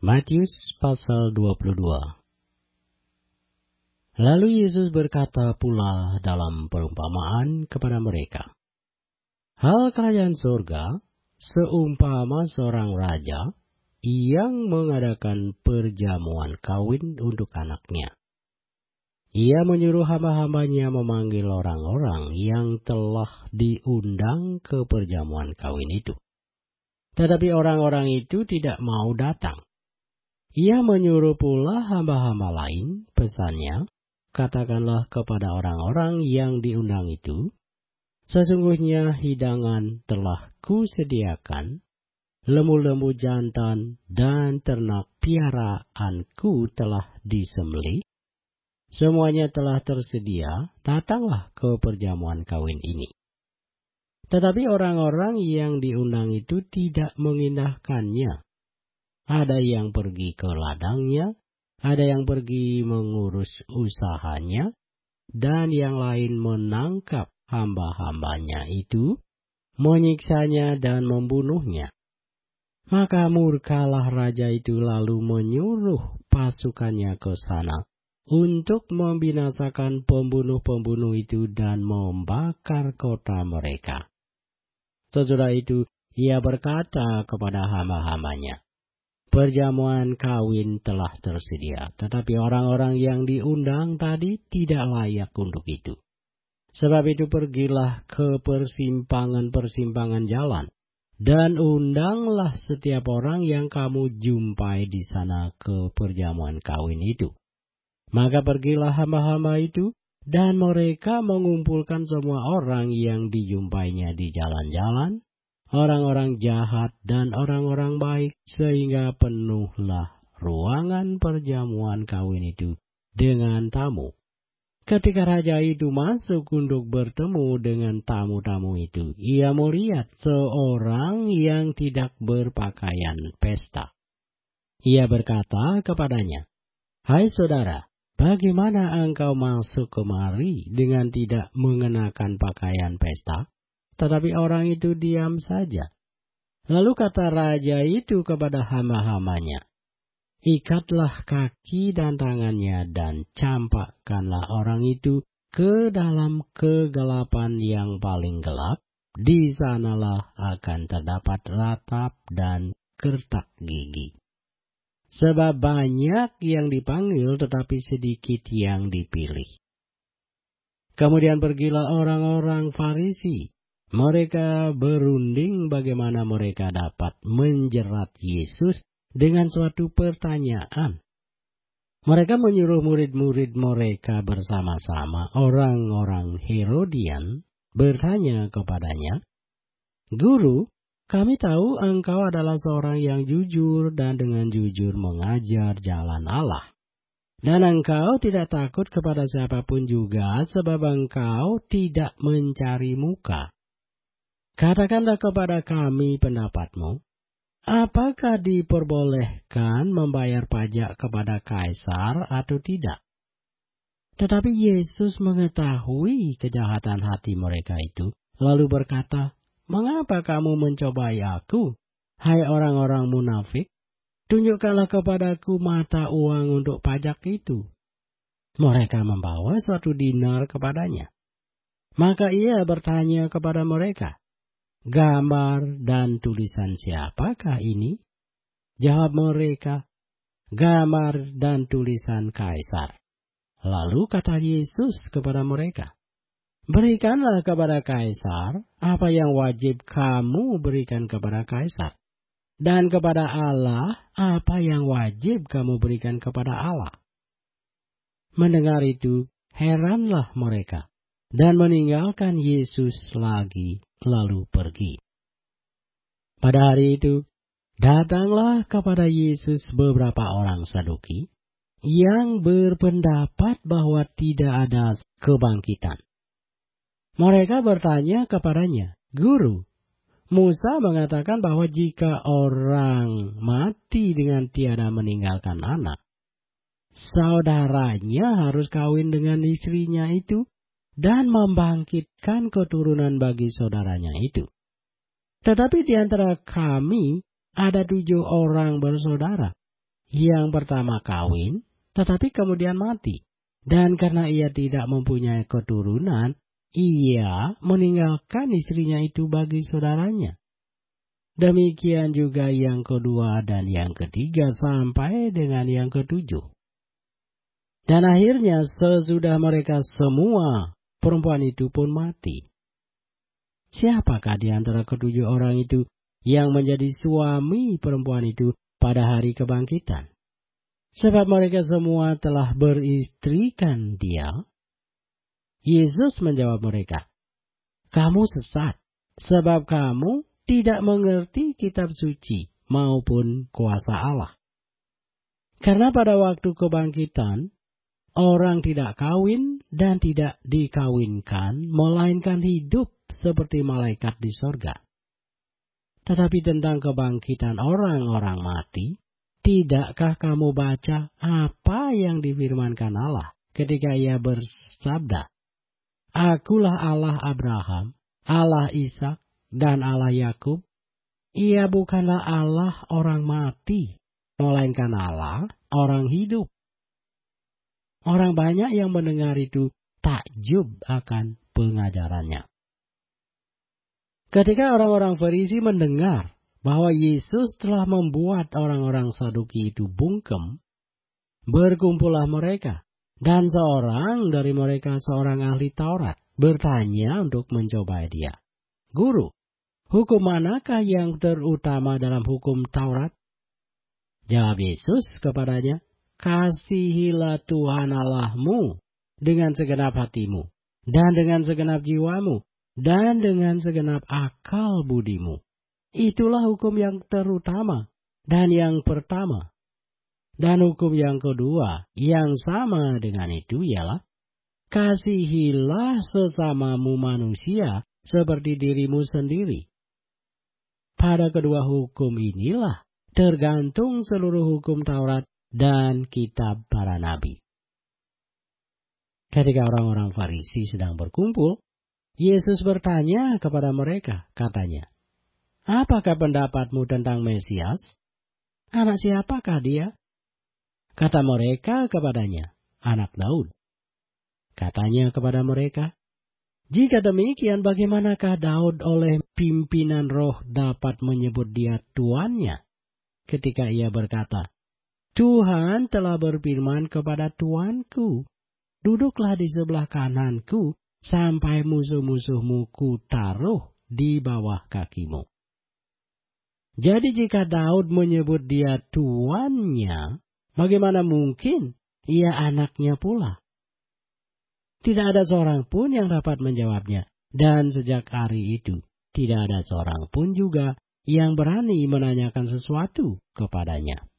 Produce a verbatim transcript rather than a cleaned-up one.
Matius pasal dua puluh dua. Lalu Yesus berkata pula dalam perumpamaan kepada mereka, hal kerajaan surga seumpama seorang raja yang mengadakan perjamuan kawin untuk anaknya. Ia menyuruh hamba-hambanya memanggil orang-orang yang telah diundang ke perjamuan kawin itu. Tetapi orang-orang itu tidak mau datang. Ia menyuruh pula hamba-hamba lain, pesannya, katakanlah kepada orang-orang yang diundang itu, sesungguhnya hidangan telah kusediakan, lembu-lembu jantan dan ternak piaraanku telah disembelih, semuanya telah tersedia, datanglah ke perjamuan kawin ini. Tetapi orang-orang yang diundang itu tidak mengindahkannya. Ada yang pergi ke ladangnya, ada yang pergi mengurus usahanya, dan yang lain menangkap hamba-hambanya itu, menyiksanya dan membunuhnya. Maka murkalah raja itu lalu menyuruh pasukannya ke sana untuk membinasakan pembunuh-pembunuh itu dan membakar kota mereka. Sesudah itu ia berkata kepada hamba-hambanya, perjamuan kawin telah tersedia, tetapi orang-orang yang diundang tadi tidak layak untuk itu. Sebab itu pergilah ke persimpangan-persimpangan jalan, dan undanglah setiap orang yang kamu jumpai di sana ke perjamuan kawin itu. Maka pergilah hamba-hamba itu, dan mereka mengumpulkan semua orang yang dijumpainya di jalan-jalan, orang-orang jahat dan orang-orang baik, sehingga penuhlah ruangan perjamuan kawin itu dengan tamu. Ketika raja itu masuk untuk bertemu dengan tamu-tamu itu, ia melihat seorang yang tidak berpakaian pesta. Ia berkata kepadanya, hai saudara, bagaimana engkau masuk kemari dengan tidak mengenakan pakaian pesta? Tetapi orang itu diam saja. Lalu kata raja itu kepada hamba-hambanya, ikatlah kaki dan tangannya dan campakkanlah orang itu ke dalam kegelapan yang paling gelap. Di sanalah akan terdapat ratap dan kertak gigi. Sebab banyak yang dipanggil tetapi sedikit yang dipilih. Kemudian pergilah orang-orang Farisi. Mereka berunding bagaimana mereka dapat menjerat Yesus dengan suatu pertanyaan. Mereka menyuruh murid-murid mereka bersama-sama, orang-orang Herodian, bertanya kepadanya, Guru, kami tahu engkau adalah seorang yang jujur dan dengan jujur mengajar jalan Allah. Dan engkau tidak takut kepada siapapun juga sebab engkau tidak mencari muka. Katakanlah kepada kami pendapatmu, apakah diperbolehkan membayar pajak kepada Kaisar atau tidak? Tetapi Yesus mengetahui kejahatan hati mereka itu, lalu berkata, mengapa kamu mencobai aku, hai orang-orang munafik? Tunjukkanlah kepadaku mata uang untuk pajak itu. Mereka membawa suatu dinar kepadanya. Maka ia bertanya kepada mereka, gambar dan tulisan siapakah ini? Jawab mereka, gambar dan tulisan Kaisar. Lalu kata Yesus kepada mereka, berikanlah kepada Kaisar apa yang wajib kamu berikan kepada Kaisar. Dan kepada Allah apa yang wajib kamu berikan kepada Allah. Mendengar itu, heranlah mereka dan meninggalkan Yesus lagi. Lalu pergi. Pada hari itu, datanglah kepada Yesus beberapa orang Saduki yang berpendapat bahwa tidak ada kebangkitan. Mereka bertanya kepadanya, Guru, Musa mengatakan bahwa jika orang mati dengan tiada meninggalkan anak, saudaranya harus kawin dengan istrinya itu dan membangkitkan keturunan bagi saudaranya itu. Tetapi di antara kami ada tujuh orang bersaudara. yang pertama kawin, tetapi kemudian mati. Dan karena ia tidak mempunyai keturunan, ia meninggalkan istrinya itu bagi saudaranya. Demikian juga yang kedua dan yang ketiga sampai dengan yang ketujuh. Dan akhirnya sesudah mereka semua, perempuan itu pun mati. Siapakah di antara ketujuh orang itu yang menjadi suami perempuan itu pada hari kebangkitan? Sebab mereka semua telah beristrikan dia. Yesus menjawab mereka, "Kamu sesat, sebab kamu tidak mengerti kitab suci maupun kuasa Allah. Karena pada waktu kebangkitan, orang tidak kawin dan tidak dikawinkan, melainkan hidup seperti malaikat di sorga. Tetapi tentang kebangkitan orang-orang mati, tidakkah kamu baca apa yang difirmankan Allah ketika ia bersabda, Akulah Allah Abraham, Allah Ishak, dan Allah Yakub. Ia bukanlah Allah orang mati, melainkan Allah orang hidup." Orang banyak yang mendengar itu takjub akan pengajarannya. Ketika orang-orang Farisi mendengar bahwa Yesus telah membuat orang-orang Saduki itu bungkem, berkumpullah mereka, dan seorang dari mereka, seorang ahli Taurat, bertanya untuk mencobai dia, "Guru, hukum manakah yang terutama dalam hukum Taurat?" Jawab Yesus kepadanya, "Kasihilah Tuhan Allahmu dengan segenap hatimu, dan dengan segenap jiwamu, dan dengan segenap akal budimu. Itulah hukum yang terutama dan yang pertama. Dan hukum yang kedua yang sama dengan itu ialah, kasihilah sesamamu manusia seperti dirimu sendiri. Pada kedua hukum inilah tergantung seluruh hukum Taurat dan kitab para nabi." Ketika orang-orang Farisi sedang berkumpul, Yesus bertanya kepada mereka, katanya, "Apakah pendapatmu tentang Mesias? Anak siapakah dia?" Kata mereka kepadanya, "Anak Daud." Katanya kepada mereka, "Jika demikian, bagaimanakah Daud oleh pimpinan roh dapat menyebut dia tuannya? Ketika ia berkata, Tuhan telah berfirman kepada Tuanku, duduklah di sebelah kananku, sampai musuh-musuhmu kutaruh di bawah kakimu." Jadi jika Daud menyebut dia tuannya, bagaimana mungkin ia anaknya pula? Tidak ada seorang pun yang dapat menjawabnya. Dan sejak hari itu, tidak ada seorang pun juga yang berani menanyakan sesuatu kepadanya.